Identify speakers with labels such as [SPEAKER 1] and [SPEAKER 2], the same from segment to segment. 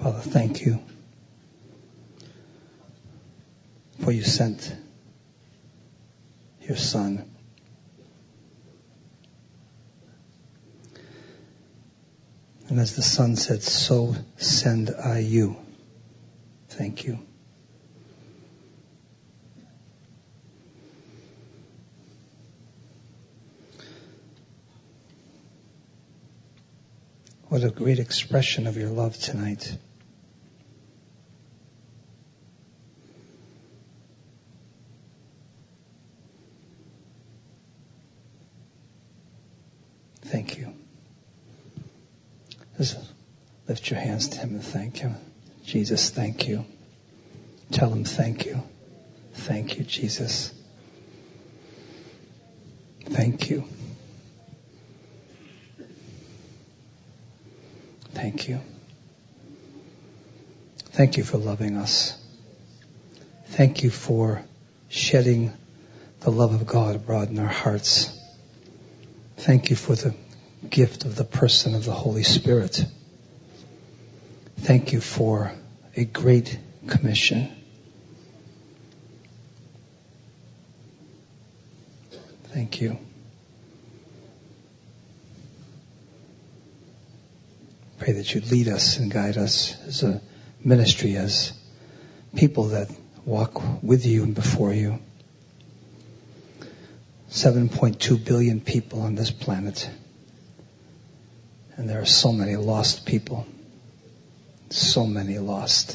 [SPEAKER 1] Father, thank you for you sent your Son. And as the Son said, so send I you. Thank you. What a great expression of your love tonight. Thank you. Just lift your hands to him and thank him. Jesus, thank you. Tell him thank you. Thank you, Jesus. Thank you. Thank you. Thank you for loving us. Thank you for shedding the love of God abroad in our hearts. Thank you for the gift of the person of the Holy Spirit. Thank you for a great commission. Thank you. Pray that you lead us and guide us as a ministry, as people that walk with you and before you. 7.2 billion people on this planet. And there are so many lost people. So many lost.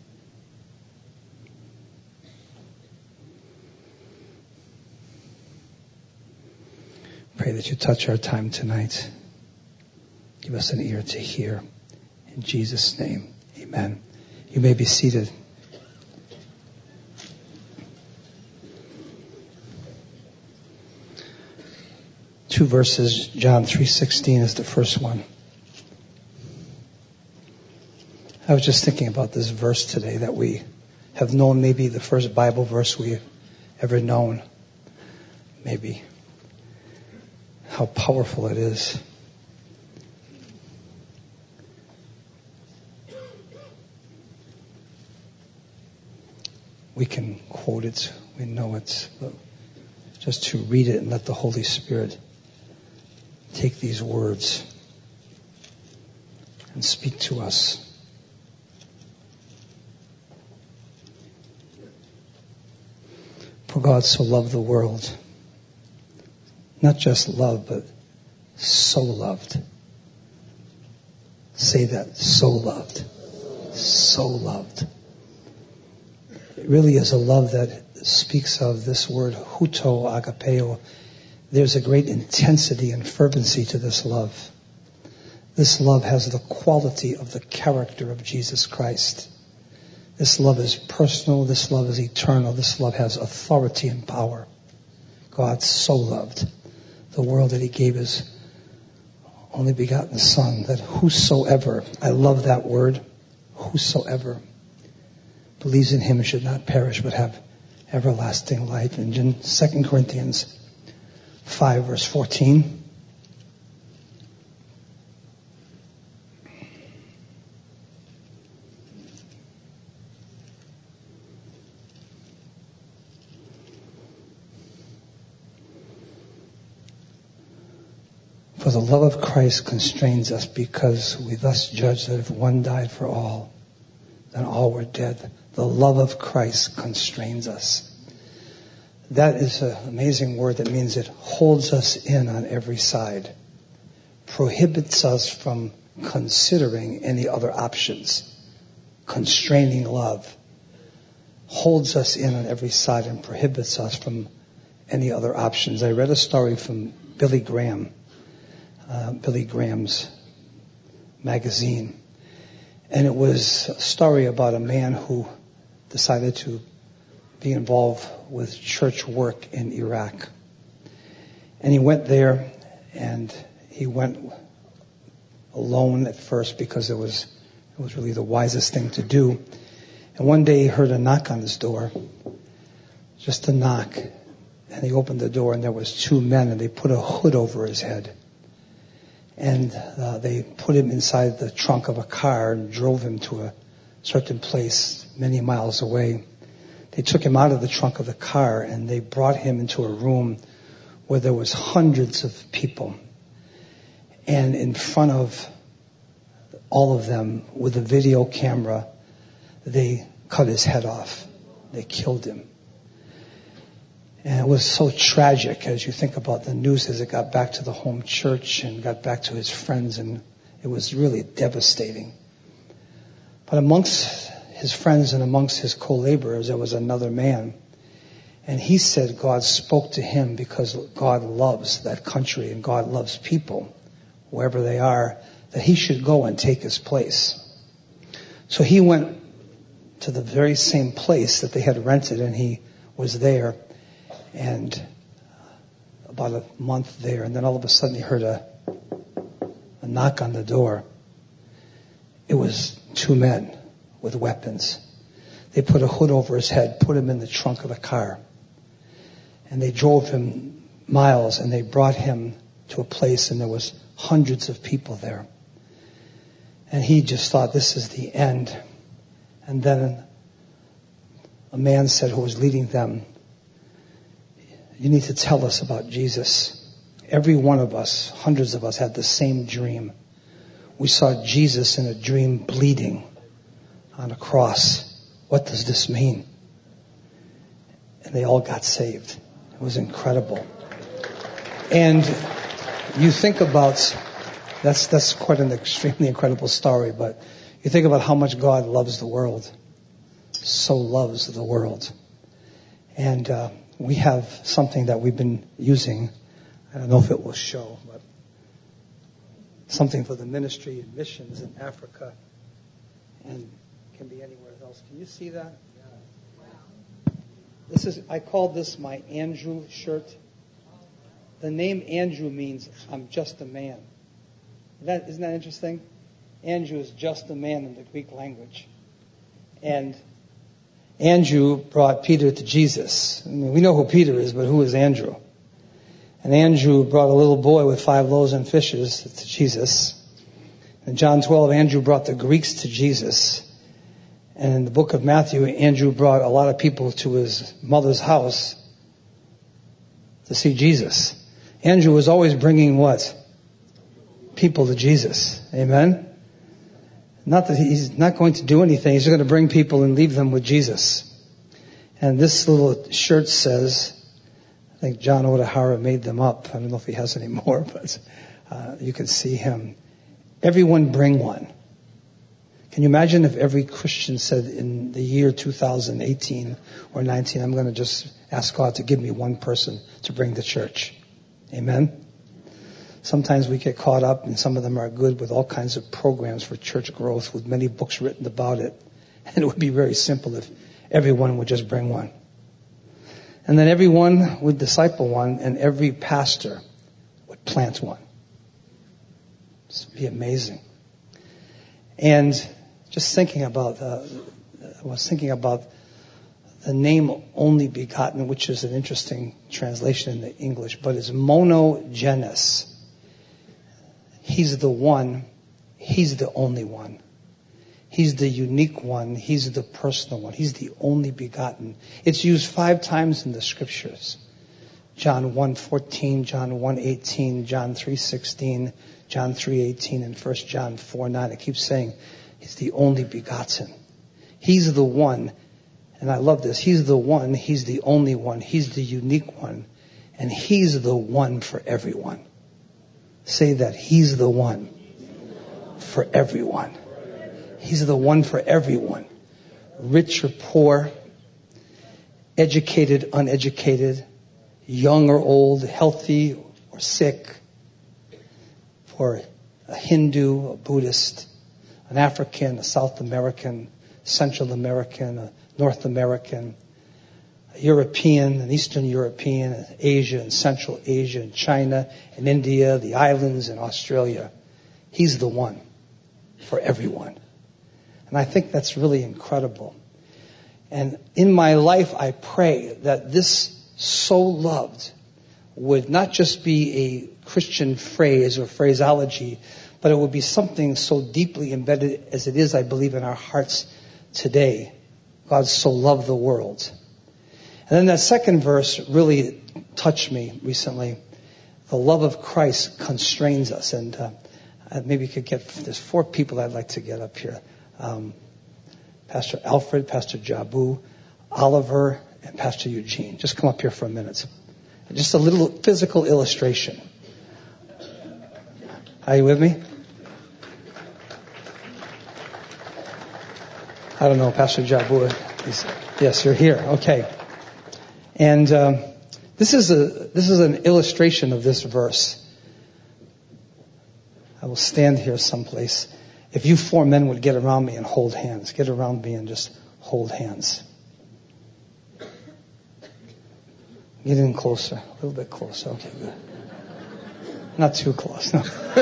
[SPEAKER 1] Pray that you touch our time tonight. Give us an ear to hear. In Jesus' name, amen. You may be seated. Two verses, John 3:16 is the first one. I was just thinking about this verse today that we have known, maybe the first Bible verse we've ever known. Maybe. How powerful it is. We can quote it, we know it, but just to read it and let the Holy Spirit take these words and speak to us. For God so loved the world, not just love, but so loved. Say that, so loved. So loved. It really is a love that speaks of this word, huto agapeo. There's a great intensity and fervency to this love. This love has the quality of the character of Jesus Christ. This love is personal. This love is eternal. This love has authority and power. God so loved the world that he gave his only begotten Son, that whosoever, I love that word, whosoever believes in him should not perish but have everlasting life. And in 2 Corinthians 5 verse 14, for the love of Christ constrains us, because we thus judge that if one died for all, then all were dead. The love of Christ constrains us. That is an amazing word that means it holds us in on every side, prohibits us from considering any other options. Constraining love holds us in on every side and prohibits us from any other options. I read a story from Billy Graham's magazine. And it was a story about a man who decided to be involved with church work in Iraq. And he went there, and he went alone at first because it was really the wisest thing to do. And one day he heard a knock on his door, just a knock. And he opened the door, and there was two men, and they put a hood over his head. And they put him inside the trunk of a car and drove him to a certain place many miles away. They took him out of the trunk of the car and they brought him into a room where there was hundreds of people. And in front of all of them, with a video camera, they cut his head off. They killed him. And it was so tragic as you think about the news as it got back to the home church and got back to his friends, and it was really devastating. But amongst his friends and amongst his co-laborers, there was another man. And he said God spoke to him because God loves that country and God loves people, wherever they are, that he should go and take his place. So he went to the very same place that they had rented, and he was there, and about a month there, and then all of a sudden he heard a knock on the door. It was two men with weapons. They put a hood over his head, put him in the trunk of the car, and they drove him miles, and they brought him to a place, and there was hundreds of people there. And he just thought, this is the end. And then a man said, who was leading them, you need to tell us about Jesus. Every one of us, hundreds of us, had the same dream. We saw Jesus in a dream bleeding on a cross. What does this mean? And they all got saved. It was incredible. And you think about, that's quite an extremely incredible story, but you think about how much God loves the world. So loves the world. And we have something that we've been using. I don't know if it will show, but something for the ministry and missions in Africa and can be anywhere else. Can you see that? I called this my Andrew shirt. The name Andrew means I'm just a man. Isn't that interesting? Andrew is just a man in the Greek language. And Andrew brought Peter to Jesus. I mean, we know who Peter is, but who is Andrew? And Andrew brought a little boy with 5 loaves and fishes to Jesus. In John 12, Andrew brought the Greeks to Jesus. And in the book of Matthew, Andrew brought a lot of people to his mother's house to see Jesus. Andrew was always bringing what? People to Jesus. Amen? Not that he's not going to do anything. He's going to bring people and leave them with Jesus. And this little shirt says, I think John Odahara made them up. I don't know if he has any more, but you can see him. Everyone bring one. Can you imagine if every Christian said in the year 2018 or 19, I'm going to just ask God to give me one person to bring to church. Amen? Sometimes we get caught up, and some of them are good, with all kinds of programs for church growth with many books written about it. And it would be very simple if everyone would just bring one. And then everyone would disciple one, and every pastor would plant one. This would be amazing. And just thinking about, I was thinking about the name only begotten, which is an interesting translation in the English, but it's monogenes. He's the one. He's the only one. He's the unique one. He's the personal one. He's the only begotten. It's used 5 times in the scriptures. John 1:14, John 1:18, John 3:16, John 3:18, and 1 John 4:9. It keeps saying he's the only begotten. He's the one. And I love this. He's the one. He's the only one. He's the unique one. And he's the one for everyone. Say that. He's the one for everyone. He's the one for everyone. Rich or poor, educated, uneducated, young or old, healthy or sick, for a Hindu, a Buddhist, an African, a South American, Central American, a North American, a European, an Eastern European, an Asia and Central Asia and China and India, the islands and Australia. He's the one for everyone. And I think that's really incredible. And in my life, I pray that this so loved would not just be a Christian phrase or phraseology, but it would be something so deeply embedded as it is, I believe, in our hearts today. God so loved the world. And then that second verse really touched me recently. The love of Christ constrains us. And maybe you could there's 4 people I'd like to get up here. Pastor Alfred, Pastor Jabu, Oliver, and Pastor Eugene. Just come up here for a minute. Just a little physical illustration. Are you with me? I don't know, Pastor Jabu. Yes, you're here. Okay. And this is an illustration of this verse. I will stand here someplace. If you 4 men would get around me and hold hands, get around me and just hold hands. Get in closer, a little bit closer. Okay, good. Not too close. No.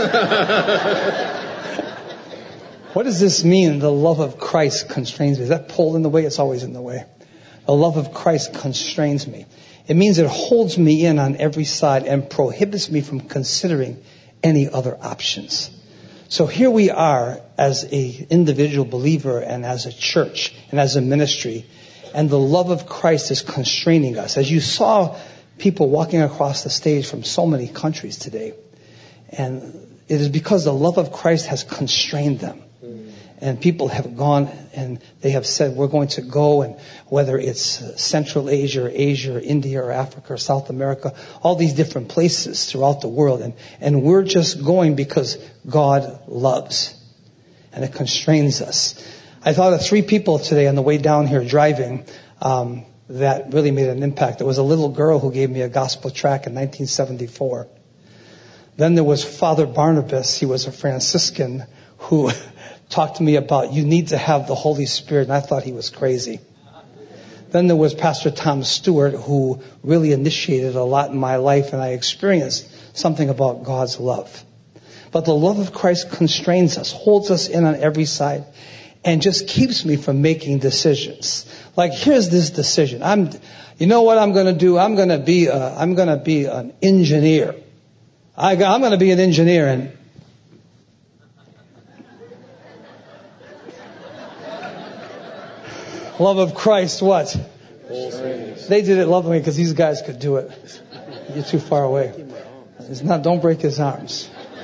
[SPEAKER 1] What does this mean? The love of Christ constrains me. Is that pole in the way? It's always in the way. The love of Christ constrains me. It means it holds me in on every side and prohibits me from considering any other options. So here we are as an individual believer and as a church and as a ministry, and the love of Christ is constraining us. As you saw people walking across the stage from so many countries today, and it is because the love of Christ has constrained them. And people have gone and they have said, we're going to go, and whether it's Central Asia or Asia or India or Africa or South America, all these different places throughout the world. And we're just going because God loves. And it constrains us. I thought of 3 people today on the way down here driving that really made an impact. There was a little girl who gave me a gospel tract in 1974. Then there was Father Barnabas. He was a Franciscan who talked to me about, you need to have the Holy Spirit, and I thought he was crazy. Then there was Pastor Tom Stewart, who really initiated a lot in my life, and I experienced something about God's love. But the love of Christ constrains us, holds us in on every side, and just keeps me from making decisions. Like, here's this decision. You know what I'm going to do? I'm going to be an engineer. I'm going to be an engineer, and love of Christ, what? They did it lovingly because these guys could do it. You're too far away. Don't break his arms.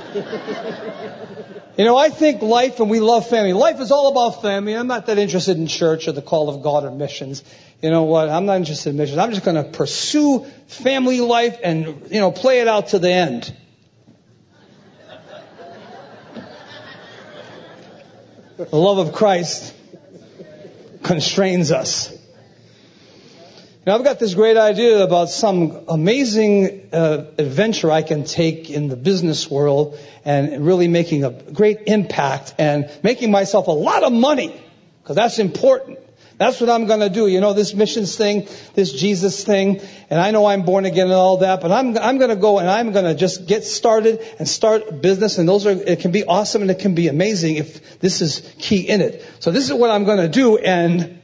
[SPEAKER 1] You know, I think life, and we love family. Life is all about family. I'm not that interested in church or the call of God or missions. You know what? I'm not interested in missions. I'm just going to pursue family life and, play it out to the end. The love of Christ constrains us. I've got this great idea about some amazing adventure I can take in the business world and really making a great impact and making myself a lot of money, because that's important. That's what I'm going to do. This missions thing, this Jesus thing, and I know I'm born again and all that, but I'm going to go and I'm going to just get started and start a business, and it can be awesome and it can be amazing if this is key in it. So this is what I'm going to do, and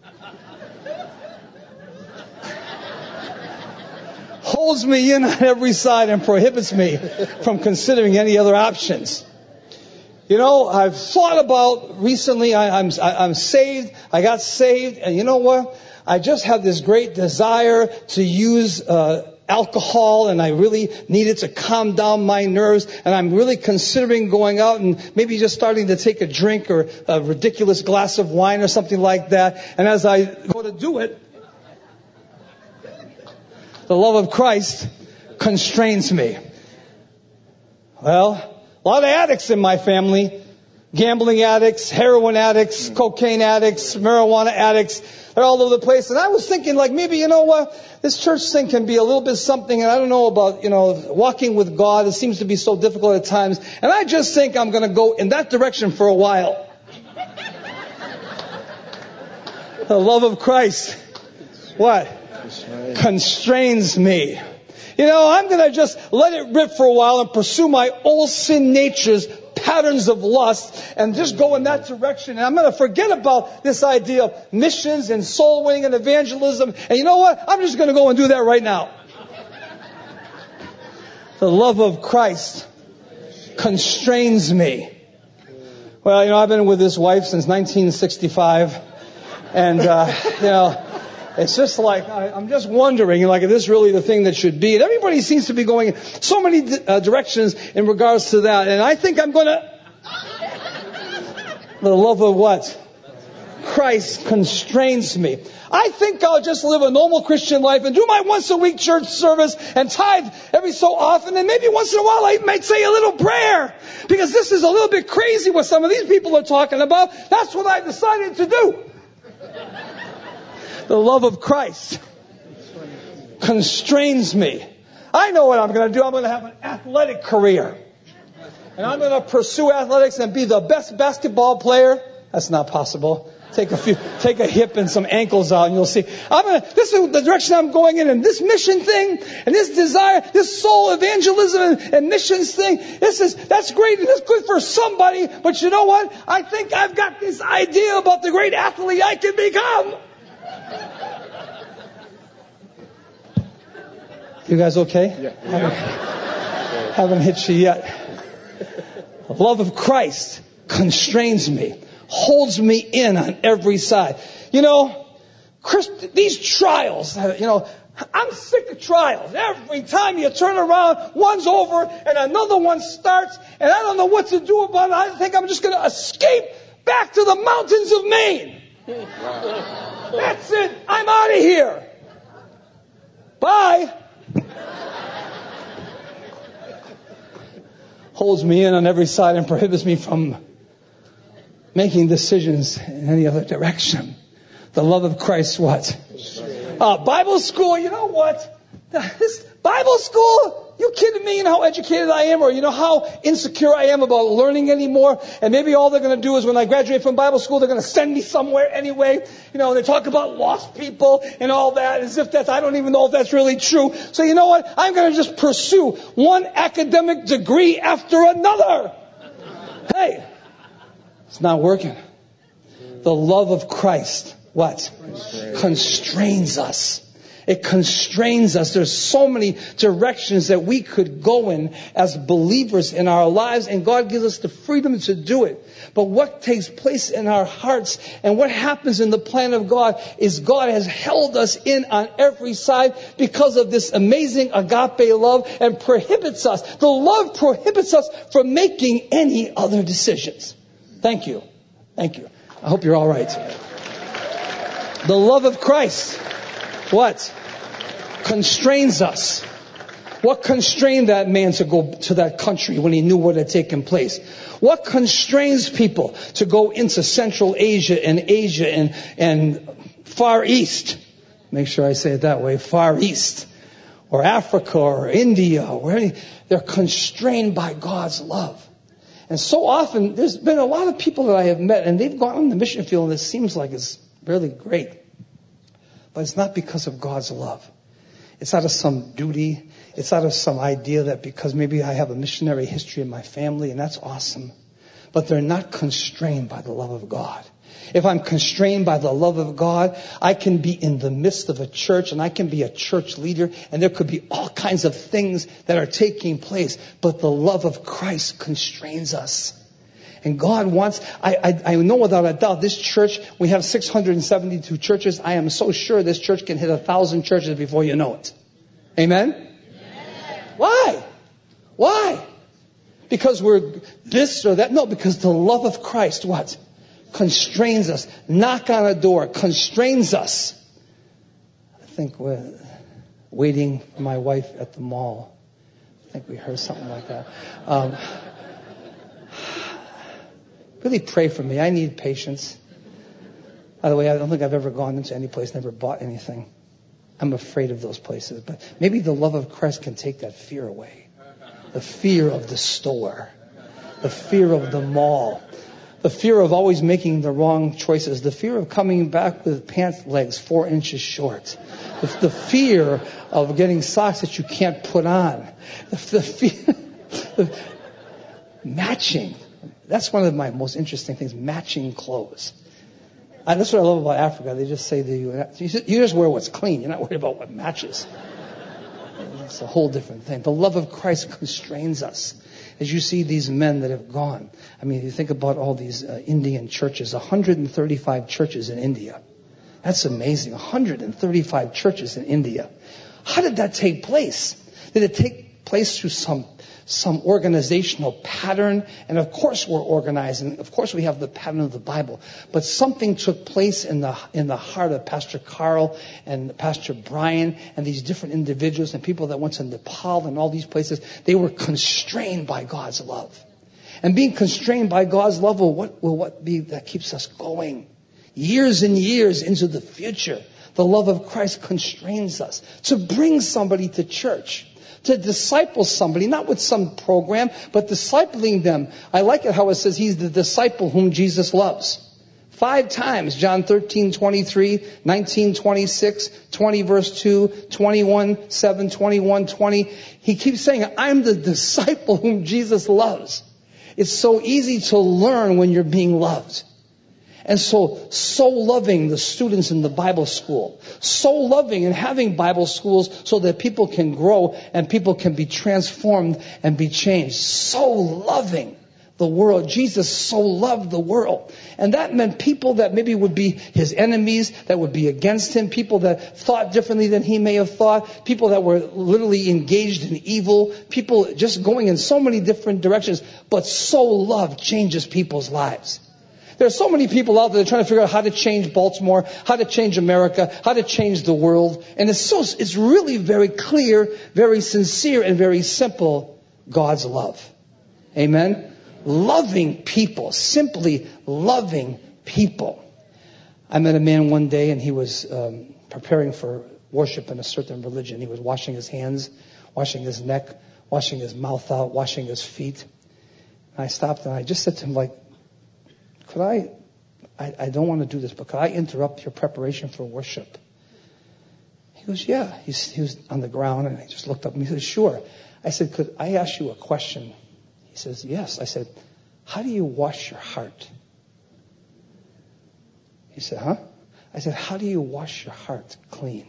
[SPEAKER 1] holds me in on every side and prohibits me from considering any other options. I've thought about recently, I'm saved, I got saved, and you know what? I just have this great desire to use alcohol, and I really needed to calm down my nerves, and I'm really considering going out and maybe just starting to take a drink or a ridiculous glass of wine or something like that. And as I go to do it, the love of Christ constrains me. Well, a lot of addicts in my family. Gambling addicts, heroin addicts, cocaine addicts, marijuana addicts. They're all over the place. And I was thinking, maybe, this church thing can be a little bit something. And I don't know about, walking with God. It seems to be so difficult at times. And I just think I'm going to go in that direction for a while. The love of Christ. What? Constrains me. I'm going to just let it rip for a while and pursue my old sin nature's patterns of lust and just go in that direction. And I'm going to forget about this idea of missions and soul winning and evangelism. And you know what? I'm just going to go and do that right now. The love of Christ constrains me. Well, I've been with this wife since 1965. And, it's just like, I'm just wondering, if this is really the thing that should be. And everybody seems to be going in so many directions in regards to that. And I think I'm going to... The love of what? Christ constrains me. I think I'll just live a normal Christian life and do my once-a-week church service and tithe every so often. And maybe once in a while I might say a little prayer. Because this is a little bit crazy what some of these people are talking about. That's what I decided to do. The love of Christ constrains me. I know what I'm going to do. I'm going to have an athletic career. And I'm going to pursue athletics and be the best basketball player. That's not possible. Take a hip and some ankles out and you'll see. This is the direction I'm going in. And this mission thing and this desire, this soul evangelism and missions thing, that's great and it's good for somebody. But you know what? I think I've got this idea about the great athlete I can become. You guys okay? Yeah. Haven't hit you yet. The love of Christ constrains me, holds me in on every side. These trials, I'm sick of trials. Every time you turn around, one's over and another one starts, and I don't know what to do about it. I think I'm just going to escape back to the mountains of Maine. Wow. That's it. I'm out of here. Bye. Holds me in on every side and prohibits me from making decisions in any other direction. The love of Christ, what? Bible school, you know what? This Bible school, you kidding me? You know how educated I am, or you know how insecure I am about learning anymore? And maybe all they're going to do is when I graduate from Bible school, they're going to send me somewhere anyway. They talk about lost people and all that, as if I don't even know if that's really true. So you know what? I'm going to just pursue one academic degree after another. Hey, it's not working. The love of Christ, what? Constrains us. It constrains us. There's so many directions that we could go in as believers in our lives, and God gives us the freedom to do it. But what takes place in our hearts and what happens in the plan of God is God has held us in on every side because of this amazing agape love and prohibits us. The love prohibits us from making any other decisions. Thank you. Thank you. I hope you're all right. The love of Christ. What? Constrains us. What constrained that man to go to that country when he knew what had taken place? What constrains people to go into Central Asia and Far East? Make sure I say it that way. Far East. Or Africa or India. They're constrained by God's love. And so often, there's been a lot of people that I have met, and they've gone on the mission field, and it seems like it's really great. But it's not because of God's love. It's out of some duty. It's out of some idea that because maybe I have a missionary history in my family, and that's awesome. But they're not constrained by the love of God. If I'm constrained by the love of God, I can be in the midst of a church, and I can be a church leader, and there could be all kinds of things that are taking place. But the love of Christ constrains us. And God wants, I know without a doubt, this church, we have 672 churches. I am so sure this church can hit 1,000 churches before you know it. Amen? Amen. Why? Why? Because we're this or that? No, because the love of Christ, what? Constrains us. Knock on a door. Constrains us. I think we're waiting for my wife at the mall. I think we heard something like that. Really pray for me. I need patience. By the way, I don't think I've ever gone into any place, never bought anything. I'm afraid of those places. But maybe the love of Christ can take that fear away. The fear of the store. The fear of the mall. The fear of always making the wrong choices. The fear of coming back with pant legs 4 inches short. The fear of getting socks that you can't put on. The fear... matching. That's one of my most interesting things, matching clothes. And that's what I love about Africa. They just say to you, you just wear what's clean. You're not worried about what matches. It's a whole different thing. The love of Christ constrains us. As you see these men that have gone. I mean, you think about all these Indian churches, 135 churches in India. That's amazing. 135 churches in India. How did that take place? Did it take place through some organizational pattern? And of course we're organizing. Of course we have the pattern of the Bible. But something took place in the heart of Pastor Carl and Pastor Brian and these different individuals and people that went to Nepal and all these places. They were constrained by God's love. And being constrained by God's love will what be that keeps us going? Years and years into the future. The love of Christ constrains us to bring somebody to church. To disciple somebody, not with some program, but discipling them. I like it how it says he's the disciple whom Jesus loves. 5 times, John 13:23, 19:26, 20 verse 2, 21:7, 21:20. He keeps saying, I'm the disciple whom Jesus loves. It's so easy to learn when you're being loved. And so loving the students in the Bible school. So loving and having Bible schools so that people can grow and people can be transformed and be changed. So loving the world. Jesus so loved the world. And that meant people that maybe would be his enemies, that would be against him, people that thought differently than he may have thought, people that were literally engaged in evil, people just going in so many different directions. But so love changes people's lives. There are so many people out there trying to figure out how to change Baltimore, how to change America, how to change the world. And it's really very clear, very sincere, and very simple, God's love. Amen? Loving people, simply loving people. I met a man one day and he was preparing for worship in a certain religion. He was washing his hands, washing his neck, washing his mouth out, washing his feet. And I stopped and I just said to him, could I don't want to do this, but could I interrupt your preparation for worship? He goes, yeah. He was on the ground and I just looked up and he said, sure. I said, could I ask you a question? He says, yes. I said, how do you wash your heart? He said, huh? I said, how do you wash your heart clean?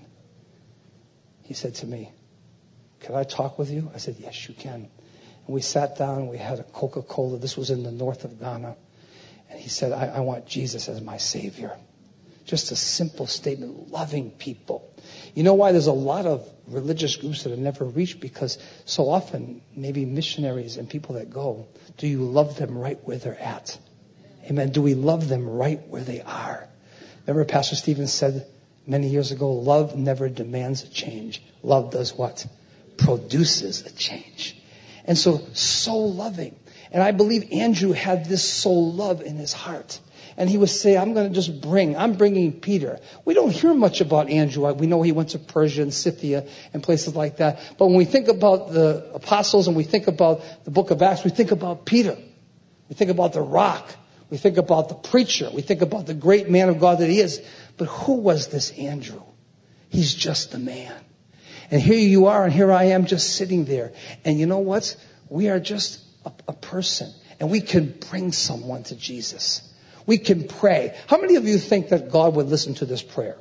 [SPEAKER 1] He said to me, could I talk with you? I said, yes, you can. And we sat down and we had a Coca-Cola. This was in the north of Ghana. And he said, I want Jesus as my Savior. Just a simple statement, loving people. You know why there's a lot of religious groups that are never reached? Because so often, maybe missionaries and people that go, do you love them right where they're at? Amen. Do we love them right where they are? Remember Pastor Stephen said many years ago, love never demands a change. Love does what? Produces a change. And so loving. And I believe Andrew had this soul love in his heart. And he would say, I'm bringing Peter. We don't hear much about Andrew. We know he went to Persia and Scythia and places like that. But when we think about the apostles and we think about the book of Acts, we think about Peter. We think about the rock. We think about the preacher. We think about the great man of God that he is. But who was this Andrew? He's just a man. And here you are and here I am just sitting there. And you know what? We are just a person, and we can bring someone to Jesus. We can pray. How many of you think that God would listen to this prayer?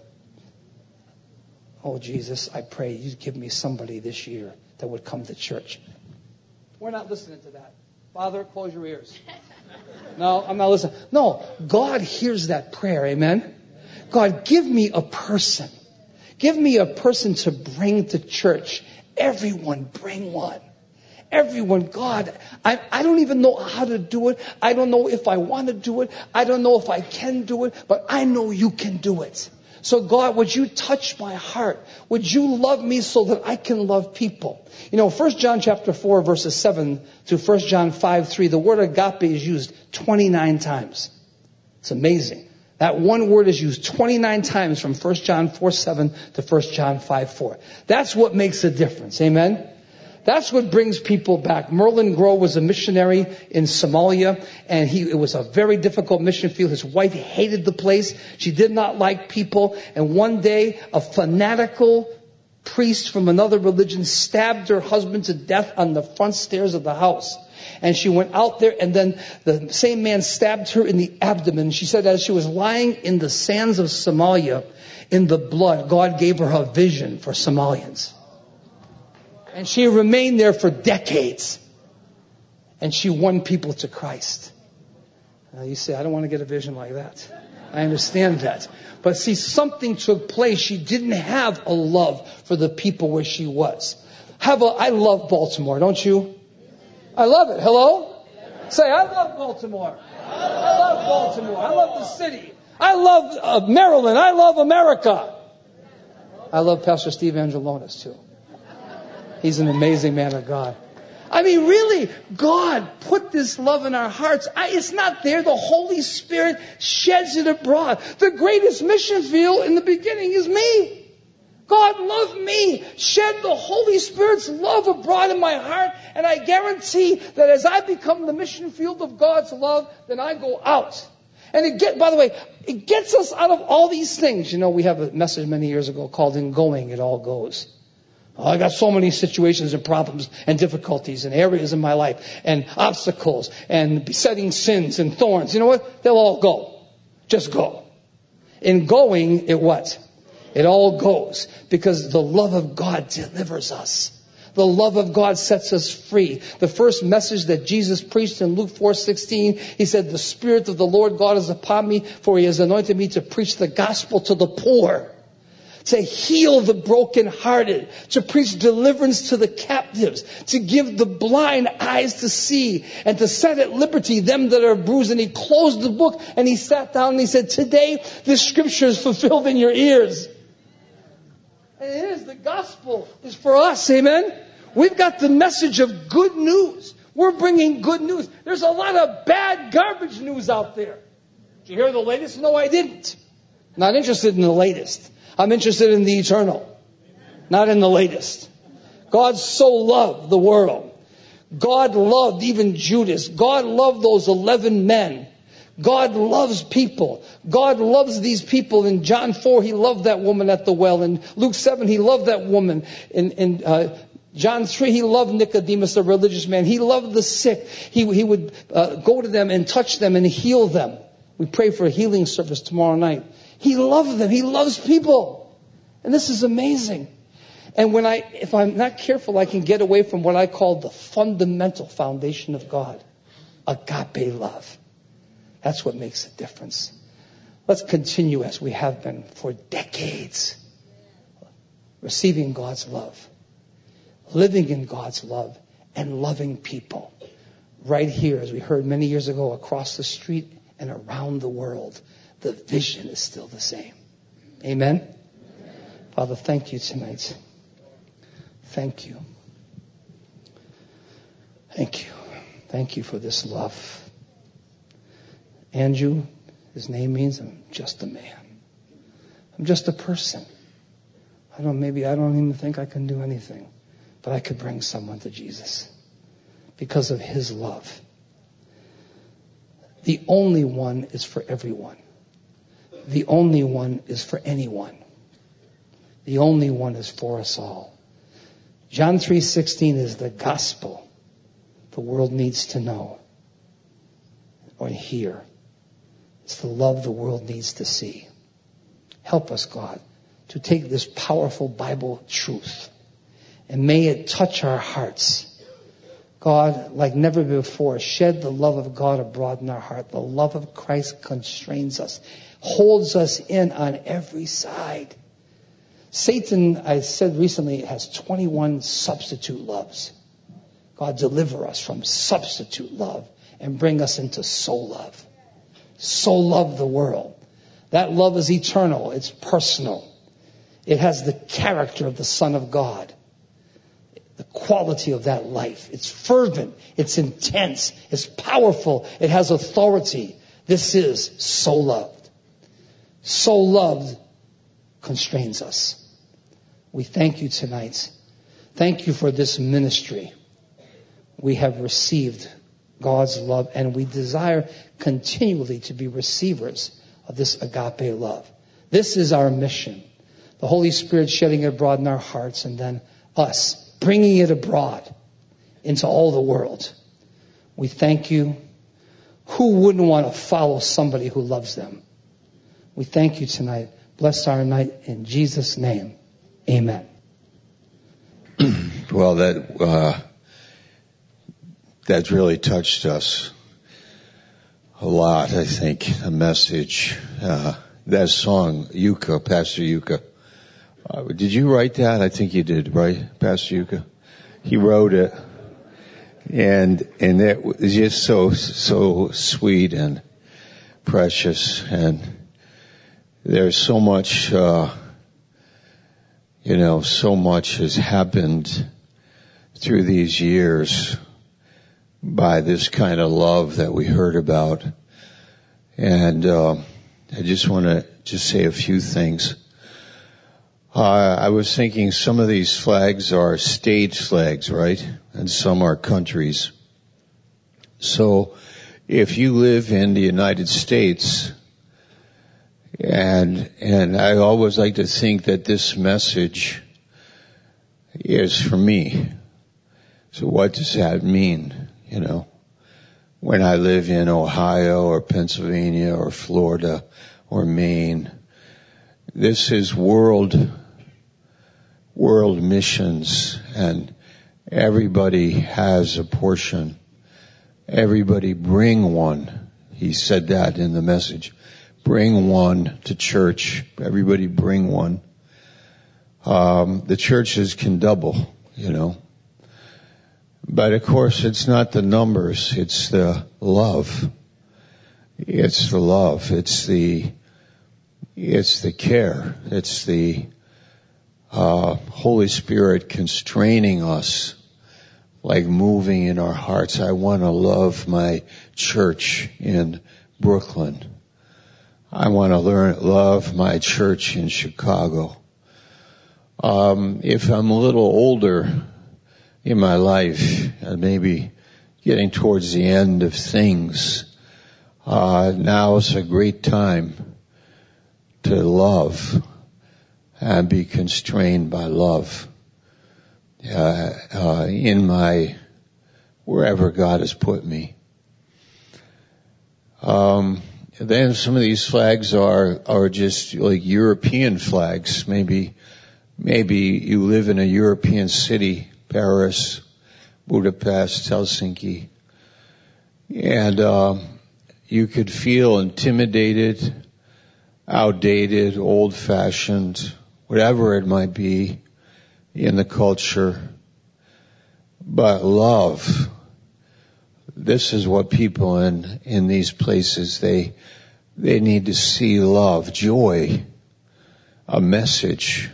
[SPEAKER 1] Oh, Jesus, I pray you'd give me somebody this year that would come to church. We're not listening to that. Father, close your ears. No, I'm not listening. No, God hears that prayer. Amen. God, give me a person. Give me a person to bring to church. Everyone bring one. Everyone, God, I don't even know how to do it. I don't know if I want to do it. I don't know if I can do it, but I know you can do it. So God, would you touch my heart? Would you love me so that I can love people? You know, 1 John chapter 4, verses 7 to 1 John 5:3, the word agape is used 29 times. It's amazing. That one word is used 29 times from 1 John 4:7 to 1 John 5:4. That's what makes a difference. Amen? That's what brings people back. Merlin Grove was a missionary in Somalia, and it was a very difficult mission field. His wife hated the place. She did not like people. And one day, a fanatical priest from another religion stabbed her husband to death on the front stairs of the house. And she went out there, and then the same man stabbed her in the abdomen. She said as she was lying in the sands of Somalia, in the blood, God gave her a vision for Somalians. And she remained there for decades. And she won people to Christ. Now you say, I don't want to get a vision like that. I understand that. But see, something took place. She didn't have a love for the people where she was. I love Baltimore, don't you? I love it. Hello? Say, I love Baltimore. I love Baltimore. I love the city. I love Maryland. I love America. I love Pastor Steve Angelonis too. He's an amazing man of God. I mean, really, God put this love in our hearts. It's not there. The Holy Spirit sheds it abroad. The greatest mission field in the beginning is me. God loved me, shed the Holy Spirit's love abroad in my heart, and I guarantee that as I become the mission field of God's love, then I go out. And by the way, it gets us out of all these things. You know, we have a message many years ago called "In Going, It All Goes." Oh, I got so many situations and problems and difficulties and areas in my life and obstacles and besetting sins and thorns. You know what? They'll all go. Just go. In going, it what? It all goes, because the love of God delivers us. The love of God sets us free. The first message that Jesus preached in Luke 4:16, he said, "The Spirit of the Lord God is upon me, for he has anointed me to preach the gospel to the poor, to heal the brokenhearted, to preach deliverance to the captives, to give the blind eyes to see, and to set at liberty them that are bruised." And he closed the book and he sat down and he said, "Today this scripture is fulfilled in your ears." And it is. The gospel is for us. Amen. We've got the message of good news. We're bringing good news. There's a lot of bad garbage news out there. Did you hear the latest? No, I didn't. Not interested in the latest. I'm interested in the eternal, not in the latest. God so loved the world. God loved even Judas. God loved those 11 men. God loves people. God loves these people. In John 4, he loved that woman at the well. In Luke 7, he loved that woman. In John 3, he loved Nicodemus, the religious man. He loved the sick. He would go to them and touch them and heal them. We pray for a healing service tomorrow night. He loved them. He loves people. And this is amazing. And if I'm not careful, I can get away from what I call the fundamental foundation of God. Agape love. That's what makes a difference. Let's continue as we have been for decades. Receiving God's love. Living in God's love. And loving people. Right here, as we heard many years ago, across the street and around the world. The vision is still the same. Amen? Father, thank you tonight. Thank you. Thank you. Thank you for this love. Andrew, his name means I'm just a man. I'm just a person. Maybe I don't even think I can do anything. But I could bring someone to Jesus. Because of his love. The only one is for everyone. The only one is for anyone. The only one is for us all. John 3:16 is the gospel the world needs to know or hear. It's the love the world needs to see. Help us, God, to take this powerful Bible truth and may it touch our hearts. God, like never before, shed the love of God abroad in our heart. The love of Christ constrains us, holds us in on every side. Satan, I said recently, has 21 substitute loves. God, deliver us from substitute love and bring us into soul love. So love the world. That love is eternal. It's personal. It has the character of the Son of God. The quality of that life. It's fervent. It's intense. It's powerful. It has authority. This is so loved. So loved constrains us. We thank you tonight. Thank you for this ministry. We have received God's love and we desire continually to be receivers of this agape love. This is our mission. The Holy Spirit shedding it abroad in our hearts and then us bringing it abroad into all the world. We thank you. Who wouldn't want to follow somebody who loves them? We thank you tonight. Bless our night in Jesus' name. Amen.
[SPEAKER 2] Well, that really touched us a lot, I think, a message. That song, Yuka, Pastor Yuka. Did you write that? I think you did, right, Pastor Yuka? He wrote it. And it was just so sweet and precious. And there's so much, so much has happened through these years by this kind of love that we heard about. And I just want to just say a few things. I was thinking some of these flags are state flags, right? And some are countries. So if you live in the United States, and I always like to think that this message is for me. So what does that mean? When I live in Ohio or Pennsylvania or Florida or Maine, this is world missions, and everybody has a portion. Everybody bring one. He said that in the message. Bring one to church. Everybody bring one. The churches can double, But of course it's not the numbers, it's the love. It's the love. It's the care. It's the Holy Spirit constraining us, like moving in our hearts. I want to love my church in Brooklyn. I want to love my church in Chicago. If I'm a little older in my life, maybe getting towards the end of things, now is a great time to love and be constrained by love in my wherever God has put me. Then some of these flags are just like European flags. Maybe you live in a European city, Paris, Budapest, Helsinki, and you could feel intimidated, outdated, old-fashioned, whatever it might be in the culture. But love, this is what people in these places, they need to see love, joy, a message,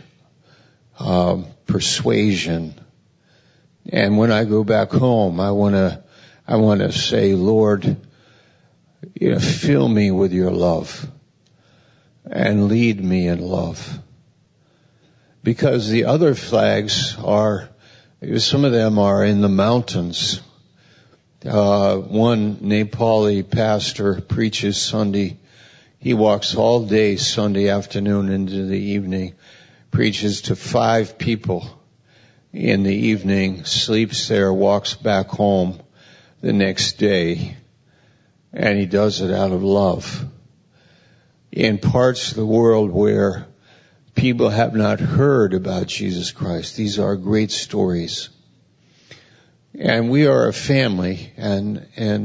[SPEAKER 2] persuasion. And when I go back home, I want to say, Lord, fill me with your love and lead me in love. Because the other flags some of them are in the mountains. One Nepali pastor preaches Sunday. He walks all day Sunday afternoon into the evening, preaches to 5 people in the evening, sleeps there, walks back home the next day, and he does it out of love. In parts of the world where people have not heard about Jesus Christ, these are great stories. And we are a family, and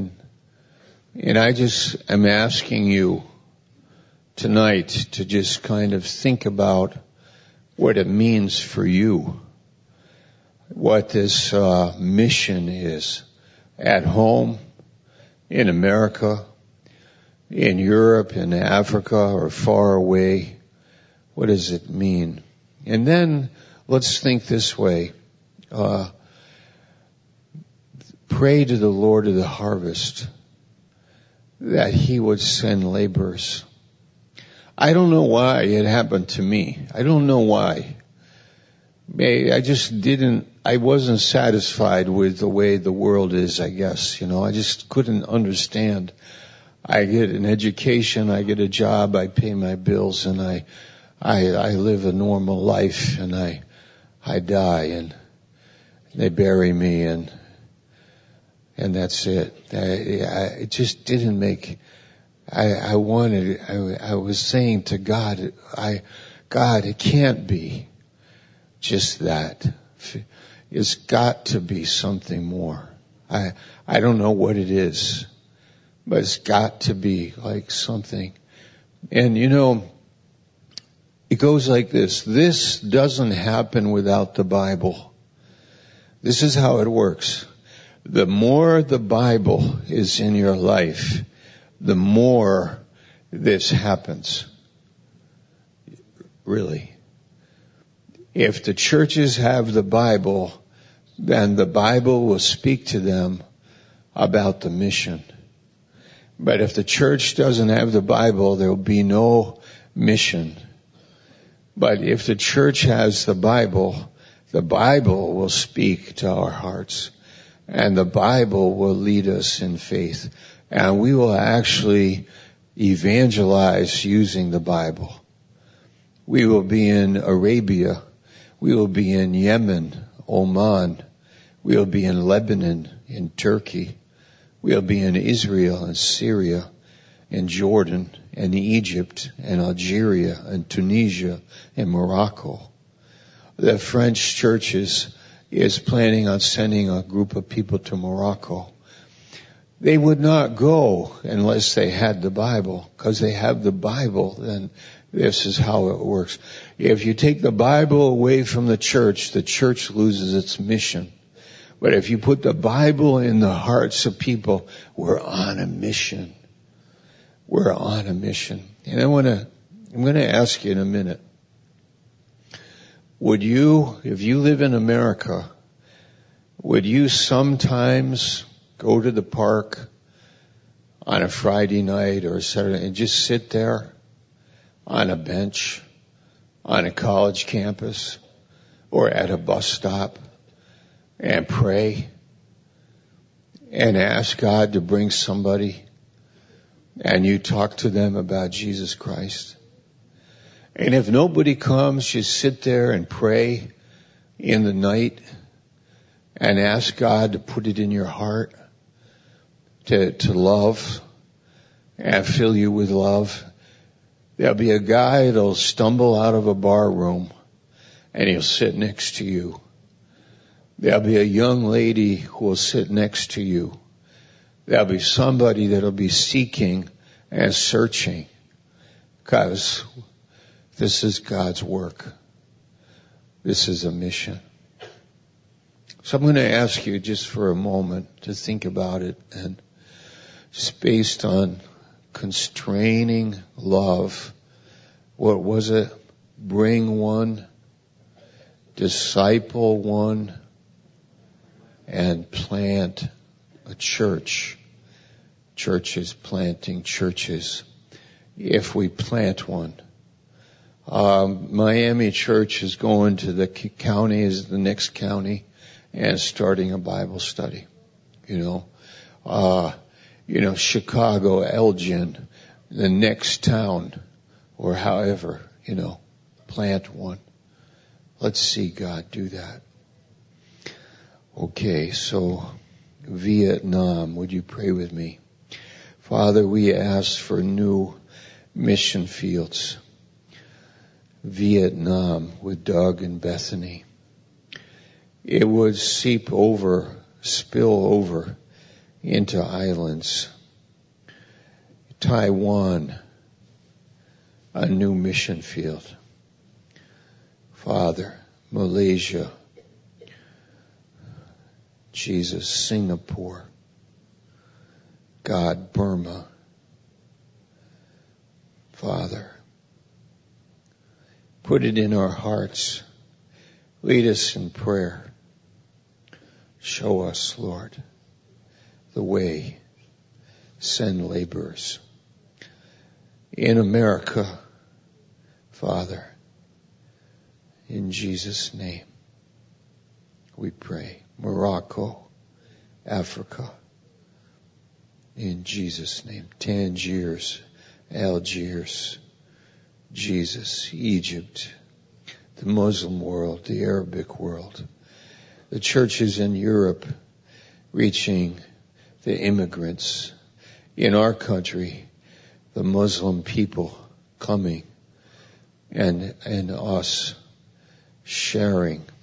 [SPEAKER 2] I just am asking you tonight to just kind of think about what it means for you, what this mission is at home, in America, in Europe, in Africa, or far away. What does it mean? And then let's think this way. Pray to the Lord of the harvest that He would send laborers. I don't know why it happened to me. I don't know why. I wasn't satisfied with the way the world is, I guess. I just couldn't understand. I get an education, I get a job, I pay my bills, and I live a normal life, and I die, and they bury me, and that's it. It just didn't make. I was saying to God, God, it can't be just that. it's got to be something more. I don't know what it is, but it's got to be like something. And it goes like this. This doesn't happen without the Bible. This is how it works. The more the Bible is in your life, the more this happens. Really. If the churches have the Bible, then the Bible will speak to them about the mission. But if the church doesn't have the Bible, there will be no mission. But if the church has the Bible will speak to our hearts. And the Bible will lead us in faith. And we will actually evangelize using the Bible. We will be in Arabia. We will be in Yemen, Oman. We will be in Lebanon, in Turkey. We'll be in Israel and Syria and Jordan and Egypt and Algeria and Tunisia and Morocco. The French churches is planning on sending a group of people to Morocco. They would not go unless they had the Bible, because they have the Bible, then this is how it works. If you take the Bible away from the church loses its mission. But if you put the Bible in the hearts of people, we're on a mission. We're on a mission. And I'm going to ask you in a minute. Would you, if you live in America, would you sometimes go to the park on a Friday night or a Saturday and just sit there on a bench on a college campus or at a bus stop and pray and ask God to bring somebody and you talk to them about Jesus Christ? And if nobody comes, just sit there and pray in the night and ask God to put it in your heart to love and fill you with love. There'll be a guy that'll stumble out of a bar room and he'll sit next to you. There'll be a young lady who will sit next to you. There'll be somebody that'll be seeking and searching, because this is God's work. This is a mission. So I'm going to ask you just for a moment to think about it, and just based on constraining love, what was it? Bring one, disciple one, and plant a church. Churches planting churches. If we plant one. Miami Church is going to the county, is the next county, and starting a Bible study. Chicago, Elgin, the next town, or however, plant one. Let's see God do that. Okay, so Vietnam, would you pray with me? Father, we ask for new mission fields. Vietnam with Doug and Bethany. It would spill over into islands. Taiwan, a new mission field. Father, Malaysia, Jesus, Singapore, God, Burma. Father, put it in our hearts. Lead us in prayer. Show us, Lord, the way. Send laborers. In America, Father, in Jesus' name, we pray. Morocco, Africa, in Jesus' name. Tangiers, Algiers, Jesus, Egypt, the Muslim world, the Arabic world, the churches in Europe reaching the immigrants. In our country, the Muslim people coming and us sharing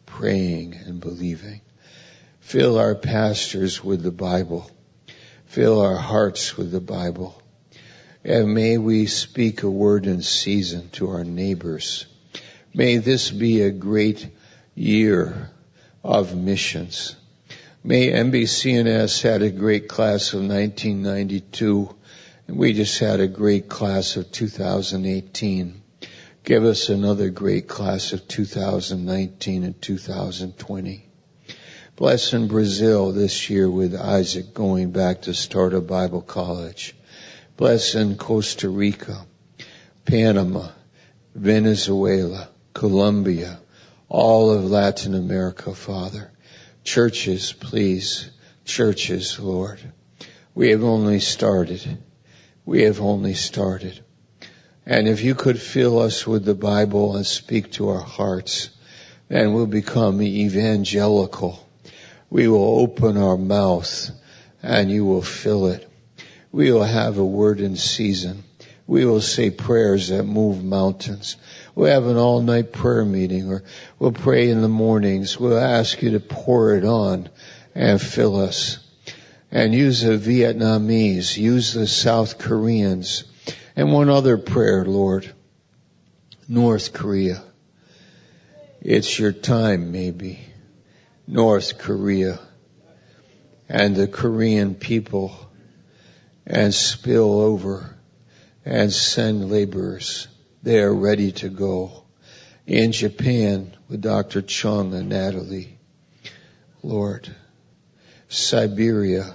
[SPEAKER 2] praying and believing. Fill our pastors with the Bible. Fill our hearts with the Bible. And may we speak a word in season to our neighbors. May this be a great year of missions. May NBCNS had a great class of 1992, and we just had a great class of 2018. Give us another great class of 2019 and 2020. Bless in Brazil this year with Isaac going back to start a Bible college. Bless in Costa Rica, Panama, Venezuela, Colombia, all of Latin America, Father. Churches, please. Churches, Lord. We have only started. We have only started. And if you could fill us with the Bible and speak to our hearts, then we'll become evangelical. We will open our mouth and you will fill it. We will have a word in season. We will say prayers that move mountains. We'll have an all-night prayer meeting, or we'll pray in the mornings. We'll ask you to pour it on and fill us. And use the Vietnamese, use the South Koreans. And one other prayer, Lord. North Korea. It's your time, maybe. North Korea. And the Korean people. And spill over. And send laborers. They are ready to go. In Japan, with Dr. Chung and Natalie. Lord. Siberia.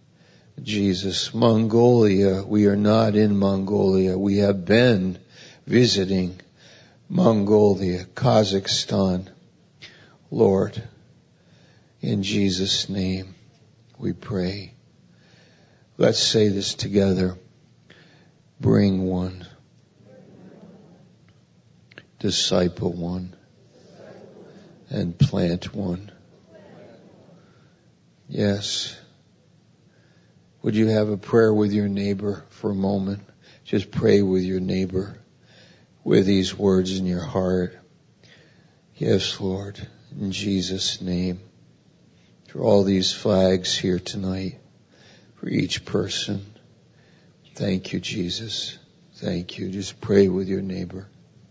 [SPEAKER 2] Jesus. Mongolia. We are not in Mongolia. We have been visiting Mongolia, Kazakhstan. Lord, in Jesus' name we pray. Let's say this together. Bring one. Disciple one. And plant one. Yes. Would you have a prayer with your neighbor for a moment? Just pray with your neighbor with these words in your heart. Yes, Lord, in Jesus' name. For all these flags here tonight, for each person. Thank you, Jesus. Thank you. Just pray with your neighbor.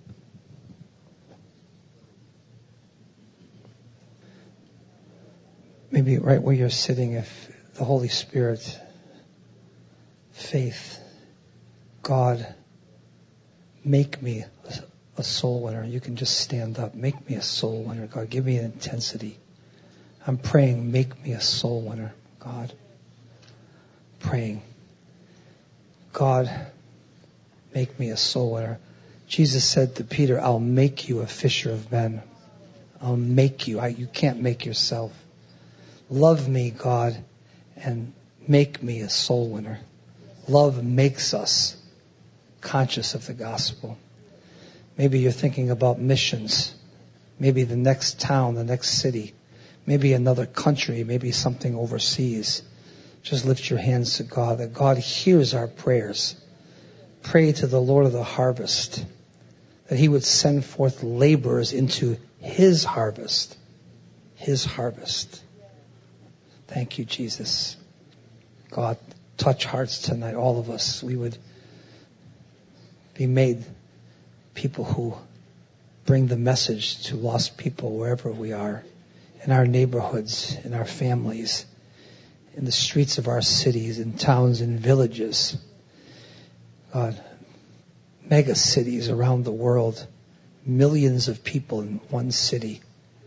[SPEAKER 1] Maybe right where you're sitting, if the Holy Spirit, faith, God, make me a soul winner. You can just stand up. Make me a soul winner, God. Give me an intensity. I'm praying, make me a soul winner, God. Praying. God, make me a soul winner. Jesus said to Peter, I'll make you a fisher of men. I'll make you. You can't make yourself. Love me, God, and make me a soul winner. Love makes us conscious of the gospel. Maybe you're thinking about missions. Maybe the next town, the next city. Maybe another country, maybe something overseas. Just lift your hands to God, that God hears our prayers. Pray to the Lord of the harvest, that He would send forth laborers into His harvest. His harvest. Thank you, Jesus. God, touch hearts tonight, all of us. We would be made people who bring the message to lost people wherever we are, in our neighborhoods, in our families, in the streets of our cities, in towns and villages. God, mega cities around the world, millions of people in one city.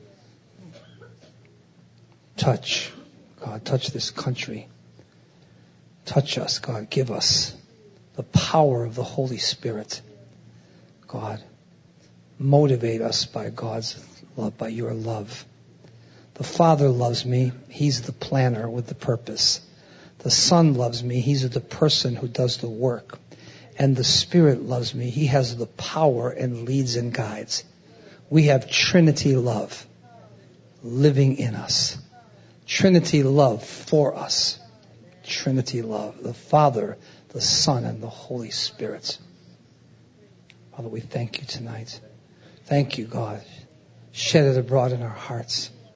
[SPEAKER 1] Touch, God, touch this country. Touch us, God. Give us the power of the Holy Spirit. God, motivate us by God's love, by your love. The Father loves me. He's the planner with the purpose. The Son loves me. He's the person who does the work. And the Spirit loves me. He has the power and leads and guides. We have Trinity love living in us. Trinity love for us. Trinity love. The Father, the Son, and the Holy Spirit. Father, we thank you tonight. Thank you, God. shed it abroad in our hearts.